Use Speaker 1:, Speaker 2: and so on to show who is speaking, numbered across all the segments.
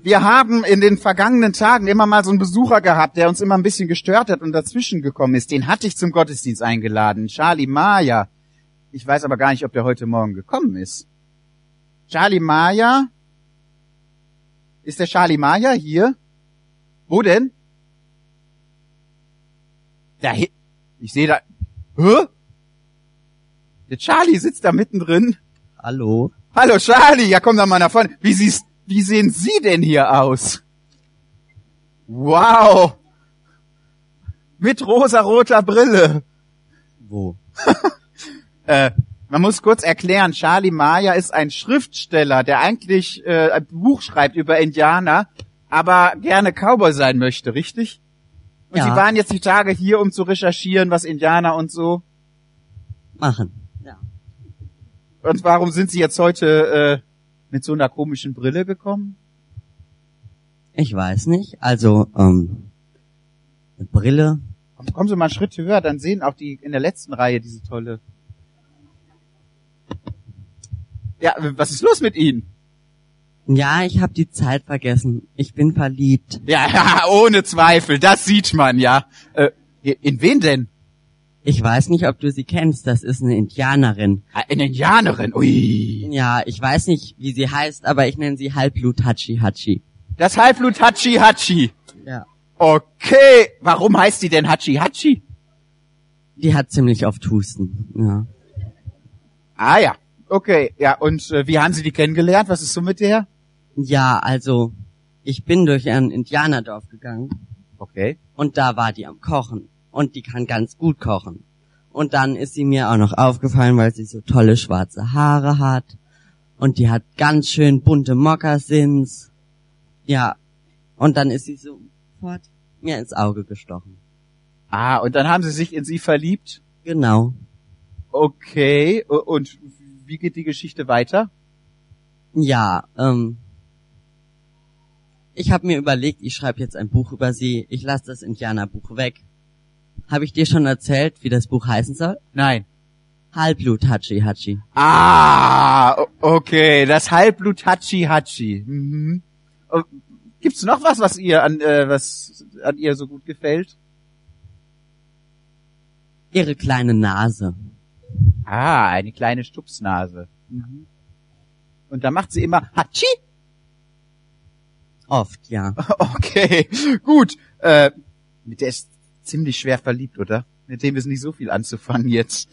Speaker 1: Wir haben in den vergangenen Tagen immer mal so einen Besucher gehabt, der uns immer ein bisschen gestört hat und dazwischen gekommen ist. Den hatte ich zum Gottesdienst eingeladen, Charlie Maya. Ich weiß aber gar nicht, ob der heute Morgen gekommen ist. Charlie Maya? Ist der Charlie Maya hier? Wo denn? Da, ich sehe da... Hä? Der Charlie sitzt da mittendrin.
Speaker 2: Hallo.
Speaker 1: Hallo Charlie, ja komm doch mal nach vorne. Wie sehen Sie denn hier aus? Wow. Mit rosaroter Brille.
Speaker 2: Wo?
Speaker 1: Man muss kurz erklären, Charlie Maya ist ein Schriftsteller, der eigentlich ein Buch schreibt über Indianer, aber gerne Cowboy sein möchte, richtig? Und
Speaker 2: ja.
Speaker 1: Sie waren jetzt die Tage hier, um zu recherchieren, was Indianer und so
Speaker 2: machen. Ja.
Speaker 1: Und warum sind Sie jetzt heute mit so einer komischen Brille gekommen?
Speaker 2: Ich weiß nicht. Also, eine Brille.
Speaker 1: Kommen Sie mal einen Schritt höher, dann sehen auch die in der letzten Reihe diese tolle... Ja, was ist los mit Ihnen?
Speaker 2: Ja, ich habe die Zeit vergessen. Ich bin verliebt.
Speaker 1: Ja, ohne Zweifel, das sieht man, ja. In wen denn?
Speaker 2: Ich weiß nicht, ob du sie kennst. Das ist eine Indianerin.
Speaker 1: Eine Indianerin, ui.
Speaker 2: Ja, ich weiß nicht, wie sie heißt, aber ich nenne sie Halbblut Hachi Hachi.
Speaker 1: Das Halbblut Hachi Hachi.
Speaker 2: Ja.
Speaker 1: Okay, warum heißt die denn Hachi Hachi?
Speaker 2: Die hat ziemlich oft Husten, ja.
Speaker 1: Ah ja, okay. Ja, und wie haben Sie die kennengelernt? Was ist so mit der?
Speaker 2: Ja, also, ich bin durch ein Indianerdorf gegangen.
Speaker 1: Okay.
Speaker 2: Und da war die am Kochen. Und die kann ganz gut kochen. Und dann ist sie mir auch noch aufgefallen, weil sie so tolle schwarze Haare hat. Und die hat ganz schön bunte Mokassins. Ja. Und dann ist sie sofort mir ins Auge gestochen.
Speaker 1: Ah, und dann haben Sie sich in sie verliebt?
Speaker 2: Genau.
Speaker 1: Okay, und wie geht die Geschichte weiter?
Speaker 2: Ja, ich habe mir überlegt, ich schreibe jetzt ein Buch über sie. Ich lasse das Indianerbuch weg. Habe ich dir schon erzählt, wie das Buch heißen soll?
Speaker 1: Nein.
Speaker 2: Halbblut Hachi Hachi.
Speaker 1: Ah, okay, das Halbblut Hachi Hachi. Mhm. Gibt's noch was ihr an ihr so gut gefällt?
Speaker 2: Ihre kleine Nase.
Speaker 1: Ah, eine kleine Stupsnase. Mhm. Und da macht sie immer Hatschi?
Speaker 2: Oft, ja.
Speaker 1: Okay, gut. Mit der ist ziemlich schwer verliebt, oder? Mit dem ist nicht so viel anzufangen jetzt.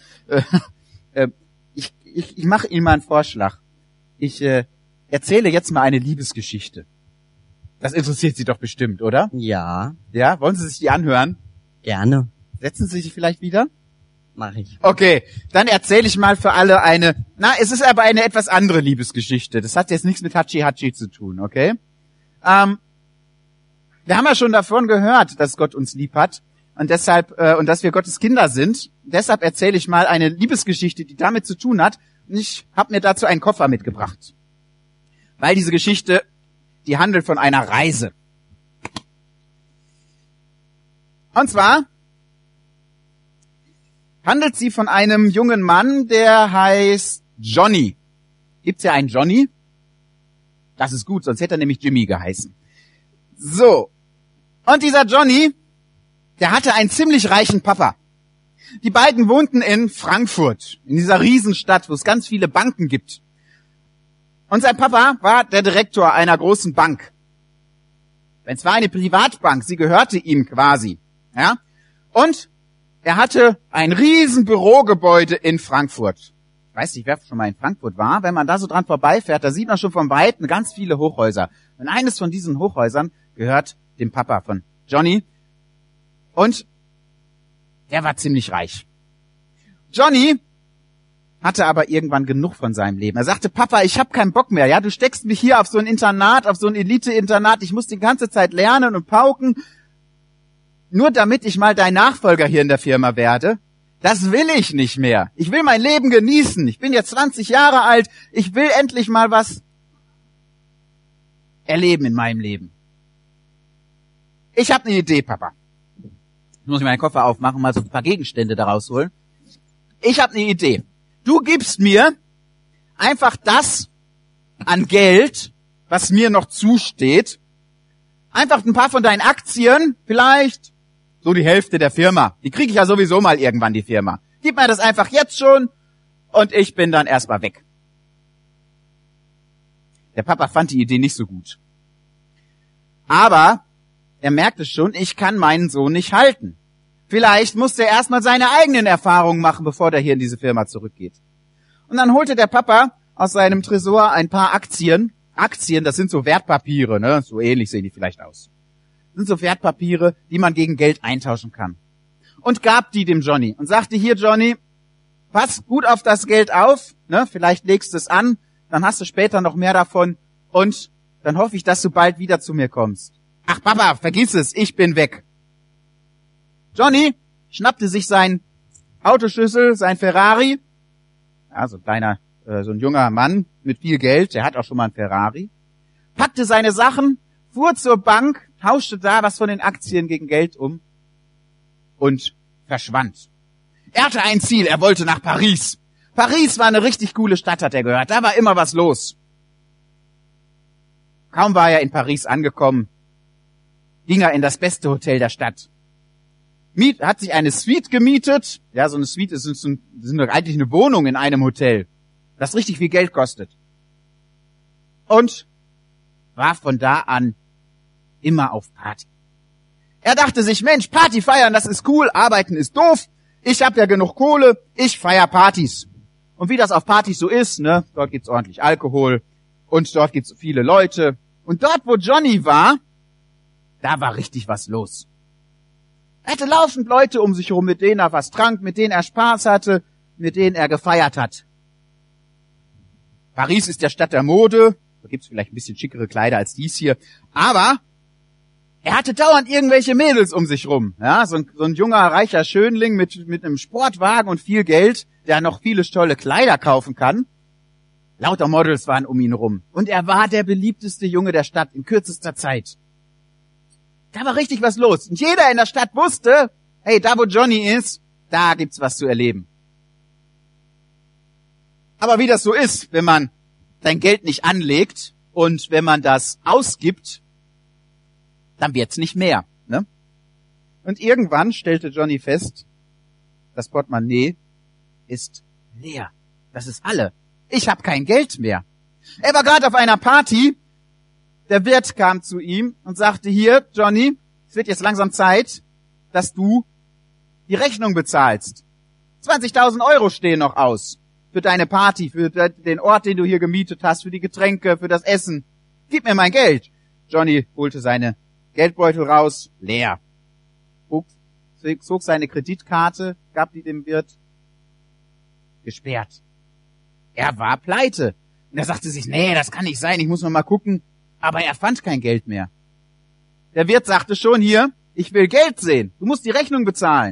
Speaker 1: Ich mache Ihnen mal einen Vorschlag. Ich erzähle jetzt mal eine Liebesgeschichte. Das interessiert Sie doch bestimmt, oder?
Speaker 2: Ja.
Speaker 1: Ja, wollen Sie sich die anhören?
Speaker 2: Gerne.
Speaker 1: Setzen Sie sich vielleicht wieder?
Speaker 2: Mach ich.
Speaker 1: Okay, dann erzähle ich mal für alle es ist aber eine etwas andere Liebesgeschichte. Das hat jetzt nichts mit Hachi Hachi zu tun, okay? Wir haben ja schon davon gehört, dass Gott uns lieb hat und deshalb und dass wir Gottes Kinder sind. Deshalb erzähle ich mal eine Liebesgeschichte, die damit zu tun hat. Und ich habe mir dazu einen Koffer mitgebracht, weil diese Geschichte, die handelt von einer Reise. Und zwar handelt sie von einem jungen Mann, der heißt Johnny. Gibt's ja einen Johnny? Das ist gut, sonst hätte er nämlich Jimmy geheißen. So. Und dieser Johnny, der hatte einen ziemlich reichen Papa. Die beiden wohnten in Frankfurt, in dieser Riesenstadt, wo es ganz viele Banken gibt. Und sein Papa war der Direktor einer großen Bank. Es war eine Privatbank, sie gehörte ihm quasi. Ja? Und er hatte ein riesen Bürogebäude in Frankfurt. Ich weiß nicht, wer schon mal in Frankfurt war. Wenn man da so dran vorbeifährt, da sieht man schon von Weitem ganz viele Hochhäuser. Und eines von diesen Hochhäusern gehört dem Papa von Johnny. Und der war ziemlich reich. Johnny hatte aber irgendwann genug von seinem Leben. Er sagte, Papa, ich habe keinen Bock mehr. Ja, du steckst mich hier auf so ein Internat, auf so ein Elite-Internat. Ich muss die ganze Zeit lernen und pauken. Nur damit ich mal dein Nachfolger hier in der Firma werde. Das will ich nicht mehr. Ich will mein Leben genießen. Ich bin jetzt 20 Jahre alt. Ich will endlich mal was erleben in meinem Leben. Ich habe eine Idee, Papa. Ich muss meinen Koffer aufmachen, mal so ein paar Gegenstände daraus holen. Ich habe eine Idee. Du gibst mir einfach das an Geld, was mir noch zusteht. Einfach ein paar von deinen Aktien, vielleicht so die Hälfte der Firma. Die kriege ich ja sowieso mal irgendwann, die Firma. Gib mir das einfach jetzt schon und ich bin dann erstmal weg. Der Papa fand die Idee nicht so gut. Aber er merkte schon, ich kann meinen Sohn nicht halten. Vielleicht musste er erstmal seine eigenen Erfahrungen machen, bevor der hier in diese Firma zurückgeht. Und dann holte der Papa aus seinem Tresor ein paar Aktien. Aktien, das sind so Wertpapiere, ne? So ähnlich sehen die vielleicht aus. Das sind so Wertpapiere, die man gegen Geld eintauschen kann. Und gab die dem Johnny und sagte, hier Johnny, pass gut auf das Geld auf, ne? Vielleicht legst du es an, dann hast du später noch mehr davon und dann hoffe ich, dass du bald wieder zu mir kommst. Ach Papa, vergiss es, ich bin weg. Johnny schnappte sich sein Autoschlüssel, sein Ferrari, ja, so ein junger Mann mit viel Geld, der hat auch schon mal einen Ferrari, packte seine Sachen, fuhr zur Bank, tauschte da was von den Aktien gegen Geld um und verschwand. Er hatte ein Ziel, er wollte nach Paris. Paris war eine richtig coole Stadt, hat er gehört, da war immer was los. Kaum war er in Paris angekommen, ging er in das beste Hotel der Stadt. Hat sich eine Suite gemietet. Ja, so eine Suite ist eigentlich eine Wohnung in einem Hotel, das richtig viel Geld kostet. Und war von da an immer auf Party. Er dachte sich, Mensch, Party feiern, das ist cool, arbeiten ist doof. Ich hab ja genug Kohle, ich feier Partys. Und wie das auf Partys so ist, ne, dort gibt's ordentlich Alkohol und dort gibt's viele Leute. Und dort, wo Johnny war, da war richtig was los. Er hatte laufend Leute um sich herum, mit denen er was trank, mit denen er Spaß hatte, mit denen er gefeiert hat. Paris ist der Stadt der Mode, da gibt's vielleicht ein bisschen schickere Kleider als dies hier, aber er hatte dauernd irgendwelche Mädels um sich rum. Ja, so ein junger, reicher Schönling mit einem Sportwagen und viel Geld, der noch viele tolle Kleider kaufen kann. Lauter Models waren um ihn rum. Und er war der beliebteste Junge der Stadt in kürzester Zeit. Da war richtig was los. Und jeder in der Stadt wusste, hey, da wo Johnny ist, da gibt's was zu erleben. Aber wie das so ist, wenn man sein Geld nicht anlegt und wenn man das ausgibt, dann wird's nicht mehr, ne? Und irgendwann stellte Johnny fest, das Portemonnaie ist leer. Das ist alle. Ich habe kein Geld mehr. Er war gerade auf einer Party. Der Wirt kam zu ihm und sagte, hier, Johnny, es wird jetzt langsam Zeit, dass du die Rechnung bezahlst. 20.000 Euro stehen noch aus für deine Party, für den Ort, den du hier gemietet hast, für die Getränke, für das Essen. Gib mir mein Geld. Johnny holte seine Geldbeutel raus, leer. Zog seine Kreditkarte, gab die dem Wirt, gesperrt. Er war pleite. Und er sagte sich, nee, das kann nicht sein, ich muss noch mal gucken. Aber er fand kein Geld mehr. Der Wirt sagte schon, hier, ich will Geld sehen. Du musst die Rechnung bezahlen.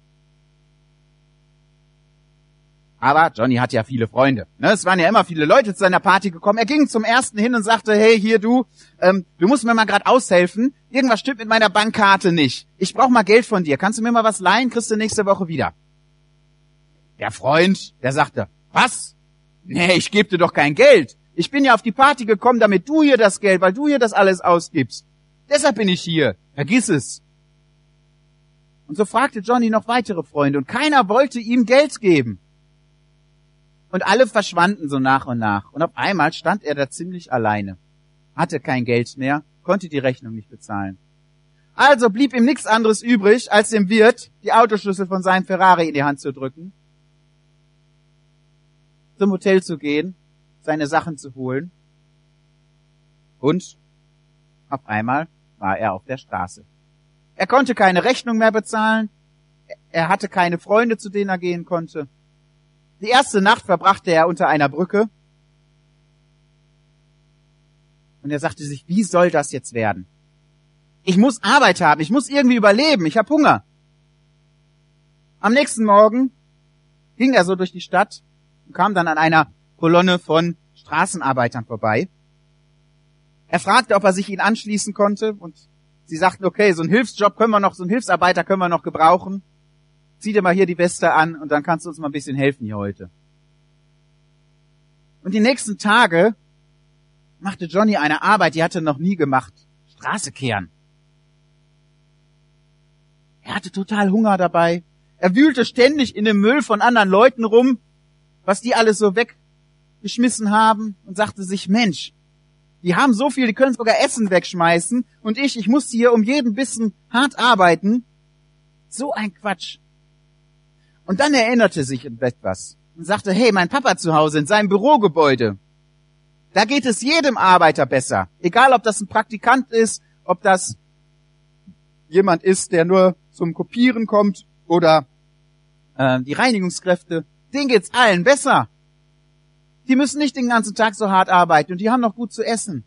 Speaker 1: Aber Johnny hat ja viele Freunde. Ne? Es waren ja immer viele Leute zu seiner Party gekommen. Er ging zum ersten hin und sagte, hey, hier du musst mir mal gerade aushelfen. Irgendwas stimmt mit meiner Bankkarte nicht. Ich brauche mal Geld von dir. Kannst du mir mal was leihen? Kriegst du nächste Woche wieder. Der Freund, der sagte, was? Nee, ich gebe dir doch kein Geld. Ich bin ja auf die Party gekommen, damit du hier das Geld, weil du hier das alles ausgibst. Deshalb bin ich hier. Vergiss es. Und so fragte Johnny noch weitere Freunde und keiner wollte ihm Geld geben. Und alle verschwanden so nach und nach. Und auf einmal stand er da ziemlich alleine. Hatte kein Geld mehr, konnte die Rechnung nicht bezahlen. Also blieb ihm nichts anderes übrig, als dem Wirt die Autoschlüssel von seinem Ferrari in die Hand zu drücken, zum Hotel zu gehen, seine Sachen zu holen. Und auf einmal war er auf der Straße. Er konnte keine Rechnung mehr bezahlen. Er hatte keine Freunde, zu denen er gehen konnte. Die erste Nacht verbrachte er unter einer Brücke. Und er sagte sich, wie soll das jetzt werden? Ich muss Arbeit haben, ich muss irgendwie überleben, ich habe Hunger. Am nächsten Morgen ging er so durch die Stadt und kam dann an einer Kolonne von Straßenarbeitern vorbei. Er fragte, ob er sich ihnen anschließen konnte und sie sagten, okay, so einen Hilfsarbeiter können wir noch gebrauchen. Zieh dir mal hier die Weste an und dann kannst du uns mal ein bisschen helfen hier heute. Und die nächsten Tage machte Johnny eine Arbeit, die hatte er noch nie gemacht. Straße kehren. Er hatte total Hunger dabei. Er wühlte ständig in dem Müll von anderen Leuten rum, was die alles so weggeschmissen haben, und sagte sich, Mensch, die haben so viel, die können sogar Essen wegschmeißen, und ich muss hier um jeden Bissen hart arbeiten. So ein Quatsch. Und dann erinnerte sich etwas und sagte, hey, mein Papa zu Hause in seinem Bürogebäude, da geht es jedem Arbeiter besser. Egal, ob das ein Praktikant ist, ob das jemand ist, der nur zum Kopieren kommt, oder die Reinigungskräfte, denen geht's allen besser. Die müssen nicht den ganzen Tag so hart arbeiten und die haben noch gut zu essen.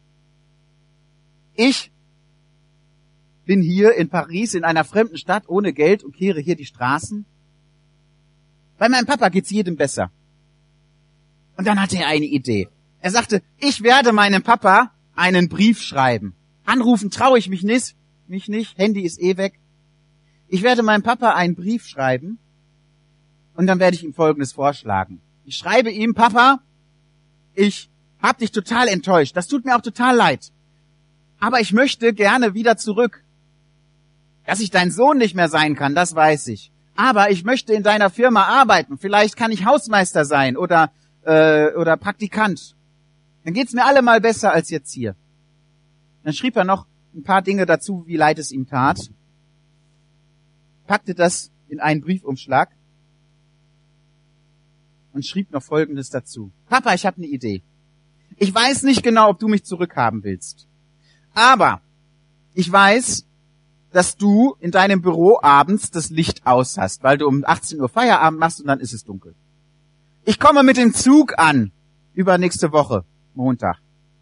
Speaker 1: Ich bin hier in Paris in einer fremden Stadt ohne Geld und kehre hier die Straßen. Bei meinem Papa geht's jedem besser. Und dann hatte er eine Idee. Er sagte, ich werde meinem Papa einen Brief schreiben. Anrufen traue ich mich nicht, Handy ist eh weg. Ich werde meinem Papa einen Brief schreiben und dann werde ich ihm Folgendes vorschlagen. Ich schreibe ihm, Papa, ich hab dich total enttäuscht. Das tut mir auch total leid. Aber ich möchte gerne wieder zurück. Dass ich dein Sohn nicht mehr sein kann, das weiß ich. Aber ich möchte in deiner Firma arbeiten. Vielleicht kann ich Hausmeister sein oder Praktikant. Dann geht's mir allemal besser als jetzt hier. Dann schrieb er noch ein paar Dinge dazu, wie leid es ihm tat. Packte das in einen Briefumschlag und schrieb noch Folgendes dazu. Papa, ich habe eine Idee. Ich weiß nicht genau, ob du mich zurückhaben willst. Aber ich weiß, dass du in deinem Büro abends das Licht aus hast, weil du um 18 Uhr Feierabend machst und dann ist es dunkel. Ich komme mit dem Zug an, übernächste Woche, Montag.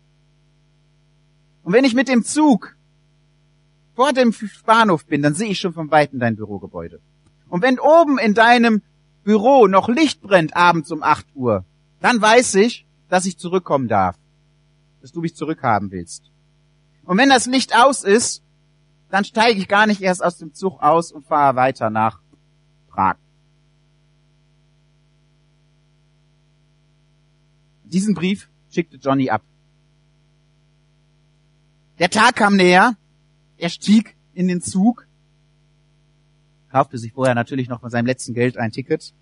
Speaker 1: Und wenn ich mit dem Zug vor dem Bahnhof bin, dann sehe ich schon von Weitem dein Bürogebäude. Und wenn oben in deinem Büro noch Licht brennt abends um 8 Uhr, dann weiß ich, dass ich zurückkommen darf, dass du mich zurückhaben willst. Und wenn das Licht aus ist, dann steige ich gar nicht erst aus dem Zug aus und fahre weiter nach Prag. Diesen Brief schickte Johnny ab. Der Tag kam näher, er stieg in den Zug, kaufte sich vorher natürlich noch von seinem letzten Geld ein Ticket.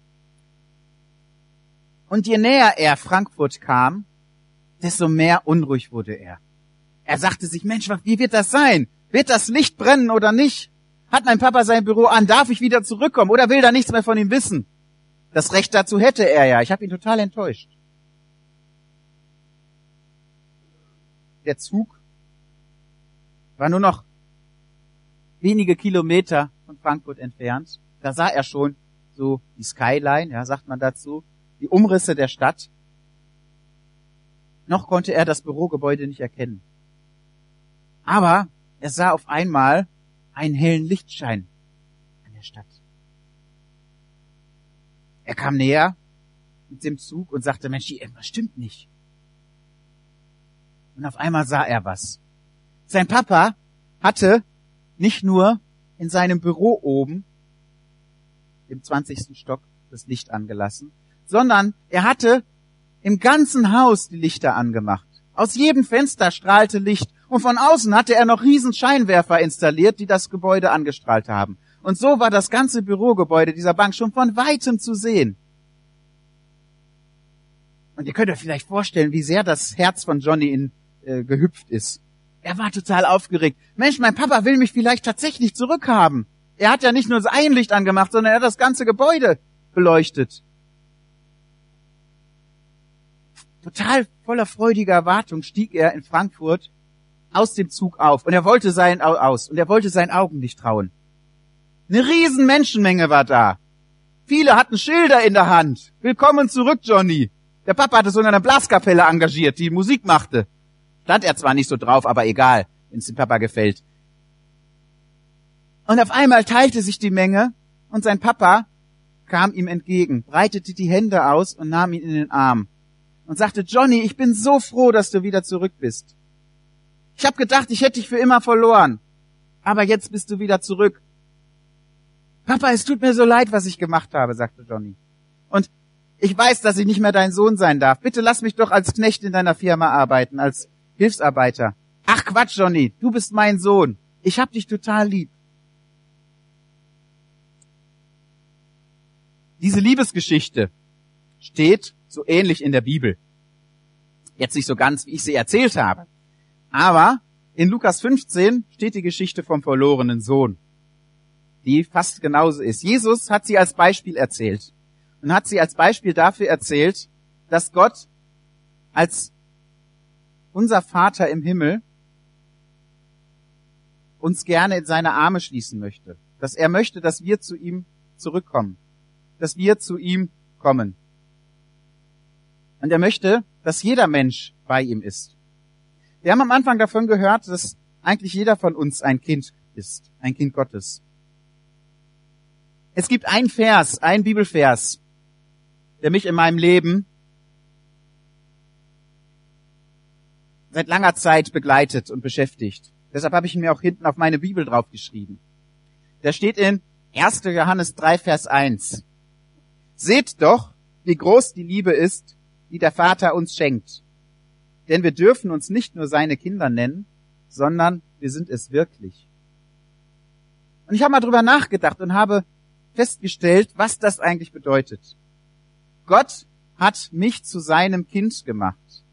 Speaker 1: Und je näher er Frankfurt kam, desto mehr unruhig wurde er. Er sagte sich, Mensch, wie wird das sein? Wird das Licht brennen oder nicht? Hat mein Papa sein Büro an? Darf ich wieder zurückkommen? Oder will er nichts mehr von ihm wissen? Das Recht dazu hätte er ja. Ich habe ihn total enttäuscht. Der Zug war nur noch wenige Kilometer von Frankfurt entfernt. Da sah er schon so die Skyline, ja, sagt man dazu, die Umrisse der Stadt. Noch konnte er das Bürogebäude nicht erkennen. Aber er sah auf einmal einen hellen Lichtschein an der Stadt. Er kam näher mit dem Zug und sagte, Mensch, irgendwas stimmt nicht. Und auf einmal sah er was. Sein Papa hatte nicht nur in seinem Büro oben, im 20. Stock, das Licht angelassen, sondern er hatte im ganzen Haus die Lichter angemacht. Aus jedem Fenster strahlte Licht. Und von außen hatte er noch riesen Scheinwerfer installiert, die das Gebäude angestrahlt haben. Und so war das ganze Bürogebäude dieser Bank schon von Weitem zu sehen. Und ihr könnt euch vielleicht vorstellen, wie sehr das Herz von Johnny gehüpft ist. Er war total aufgeregt. Mensch, mein Papa will mich vielleicht tatsächlich zurückhaben. Er hat ja nicht nur ein Licht angemacht, sondern er hat das ganze Gebäude beleuchtet. Total voller freudiger Erwartung stieg er in Frankfurt aus dem Zug auf und er wollte seinen Augen nicht trauen. Eine riesen Menschenmenge war da. Viele hatten Schilder in der Hand. Willkommen zurück, Johnny. Der Papa hatte sogar eine Blaskapelle engagiert, die Musik machte. Stand er zwar nicht so drauf, aber egal, wenn es dem Papa gefällt. Und auf einmal teilte sich die Menge und sein Papa kam ihm entgegen, breitete die Hände aus und nahm ihn in den Arm und sagte, Johnny, ich bin so froh, dass du wieder zurück bist. Ich habe gedacht, ich hätte dich für immer verloren, aber jetzt bist du wieder zurück. Papa, es tut mir so leid, was ich gemacht habe, sagte Johnny. Und Ich weiß, dass ich nicht mehr dein Sohn sein darf. Bitte lass mich doch als Knecht in deiner Firma arbeiten, als Hilfsarbeiter. Ach Quatsch, Johnny, du bist mein Sohn. Ich hab dich total lieb. Diese Liebesgeschichte steht so ähnlich in der Bibel. Jetzt nicht so ganz, wie ich sie erzählt habe. Aber in Lukas 15 steht die Geschichte vom verlorenen Sohn, die fast genauso ist. Jesus hat sie als Beispiel erzählt und hat sie als Beispiel dafür erzählt, dass Gott als unser Vater im Himmel uns gerne in seine Arme schließen möchte. Dass er möchte, dass wir zu ihm zurückkommen. Dass wir zu ihm kommen. Und er möchte, dass jeder Mensch bei ihm ist. Wir haben am Anfang davon gehört, dass eigentlich jeder von uns ein Kind ist, ein Kind Gottes. Es gibt einen Vers, einen Bibelvers, der mich in meinem Leben seit langer Zeit begleitet und beschäftigt. Deshalb habe ich ihn mir auch hinten auf meine Bibel draufgeschrieben. Der steht in 1. Johannes 3, Vers 1. Seht doch, wie groß die Liebe ist, die der Vater uns schenkt. Denn wir dürfen uns nicht nur seine Kinder nennen, sondern wir sind es wirklich. Und ich habe mal drüber nachgedacht und habe festgestellt, was das eigentlich bedeutet. Gott hat mich zu seinem Kind gemacht.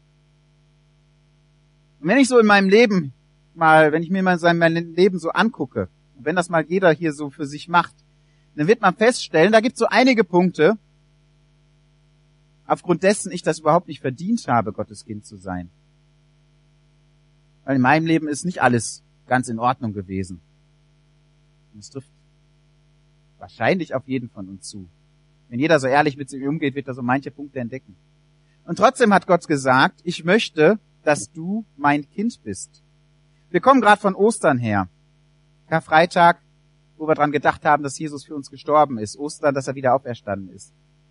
Speaker 1: Und wenn ich so in meinem Leben wenn ich mir mal mein Leben so angucke, und wenn das mal jeder hier so für sich macht, dann wird man feststellen, da gibt es so einige Punkte, aufgrund dessen ich das überhaupt nicht verdient habe, Gottes Kind zu sein. Weil in meinem Leben ist nicht alles ganz in Ordnung gewesen. Und es trifft wahrscheinlich auf jeden von uns zu. Wenn jeder so ehrlich mit sich umgeht, wird er so manche Punkte entdecken. Und trotzdem hat Gott gesagt, ich möchte, dass du mein Kind bist. Wir kommen gerade von Ostern her. Karfreitag, wo wir dran gedacht haben, dass Jesus für uns gestorben ist. Ostern, dass er wieder auferstanden ist.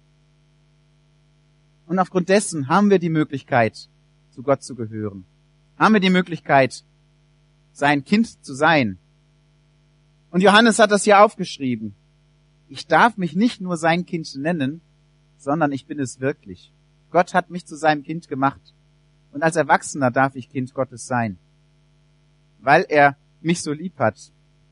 Speaker 1: Und aufgrund dessen haben wir die Möglichkeit, zu Gott zu gehören. Haben wir die Möglichkeit, sein Kind zu sein. Und Johannes hat das hier aufgeschrieben. Ich darf mich nicht nur sein Kind nennen, sondern ich bin es wirklich. Gott hat mich zu seinem Kind gemacht. Und als Erwachsener darf ich Kind Gottes sein. Weil er mich so lieb hat.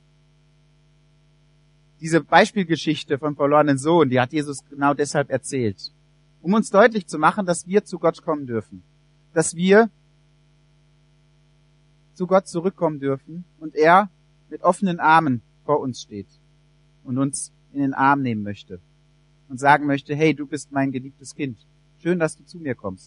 Speaker 1: Diese Beispielgeschichte vom verlorenen Sohn, die hat Jesus genau deshalb erzählt. Um uns deutlich zu machen, dass wir zu Gott kommen dürfen. Dass wir zu Gott zurückkommen dürfen und er mit offenen Armen vor uns steht und uns in den Arm nehmen möchte und sagen möchte, hey, du bist mein geliebtes Kind. Schön, dass du zu mir kommst.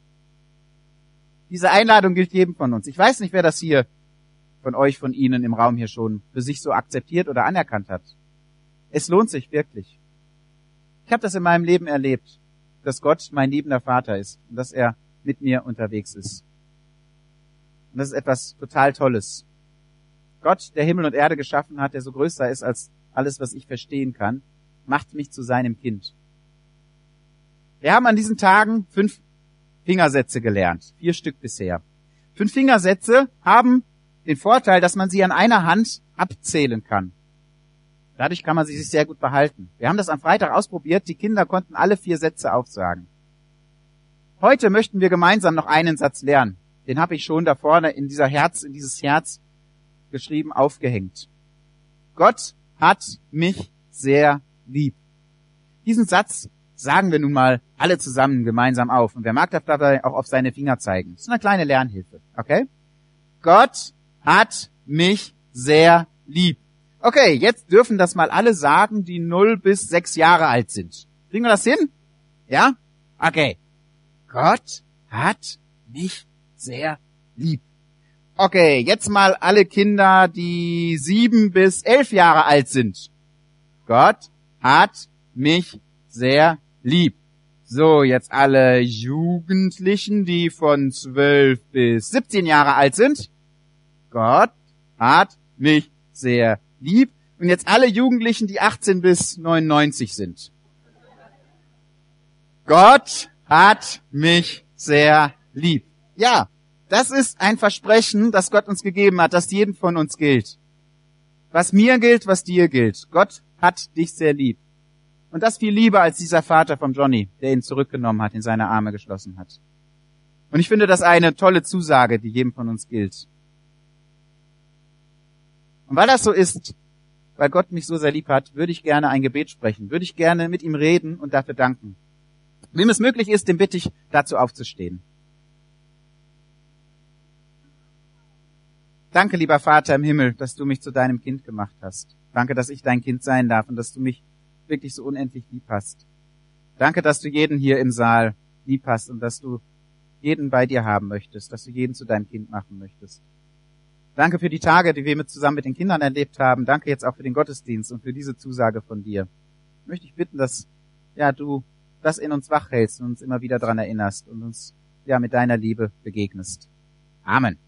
Speaker 1: Diese Einladung gilt jedem von uns. Ich weiß nicht, wer das hier von euch, von Ihnen im Raum hier schon für sich so akzeptiert oder anerkannt hat. Es lohnt sich wirklich. Ich habe das in meinem Leben erlebt, dass Gott mein liebender Vater ist und dass er mit mir unterwegs ist. Und das ist etwas total Tolles. Gott, der Himmel und Erde geschaffen hat, der so größer ist als alles, was ich verstehen kann, macht mich zu seinem Kind. Wir haben an diesen Tagen 5 Fingersätze gelernt. 4 Stück bisher. 5 Fingersätze haben den Vorteil, dass man sie an einer Hand abzählen kann. Dadurch kann man sie sich sehr gut behalten. Wir haben das am Freitag ausprobiert. Die Kinder konnten alle 4 Sätze aufsagen. Heute möchten wir gemeinsam noch einen Satz lernen. Den habe ich schon da vorne in dieses Herz geschrieben, aufgehängt. Gott hat mich sehr lieb. Diesen Satz sagen wir nun mal alle zusammen gemeinsam auf. Und wer mag, darf dabei auch auf seine Finger zeigen. Das ist eine kleine Lernhilfe, okay? Gott hat mich sehr lieb. Okay, jetzt dürfen das mal alle sagen, die 0 bis 6 Jahre alt sind. Kriegen wir das hin? Ja? Okay. Gott hat mich sehr lieb. Okay, jetzt mal alle Kinder, die 7 bis 11 Jahre alt sind. Gott hat mich sehr lieb. So, jetzt alle Jugendlichen, die von 12 bis 17 Jahre alt sind. Gott hat mich sehr lieb. Und jetzt alle Jugendlichen, die 18 bis 99 sind. Gott hat mich sehr lieb. Ja, das ist ein Versprechen, das Gott uns gegeben hat, das jedem von uns gilt. Was mir gilt, was dir gilt. Gott hat dich sehr lieb. Und das viel lieber als dieser Vater vom Johnny, der ihn zurückgenommen hat, in seine Arme geschlossen hat. Und ich finde das eine tolle Zusage, die jedem von uns gilt. Und weil das so ist, weil Gott mich so sehr lieb hat, würde ich gerne ein Gebet sprechen, würde ich gerne mit ihm reden und dafür danken. Wem es möglich ist, dem bitte ich, dazu aufzustehen. Danke, lieber Vater im Himmel, dass du mich zu deinem Kind gemacht hast. Danke, dass ich dein Kind sein darf und dass du mich wirklich so unendlich lieb hast. Danke, dass du jeden hier im Saal lieb hast und dass du jeden bei dir haben möchtest, dass du jeden zu deinem Kind machen möchtest. Danke für die Tage, die wir zusammen mit den Kindern erlebt haben. Danke jetzt auch für den Gottesdienst und für diese Zusage von dir. Ich möchte dich bitten, dass du das in uns wach hältst und uns immer wieder daran erinnerst und uns mit deiner Liebe begegnest. Amen.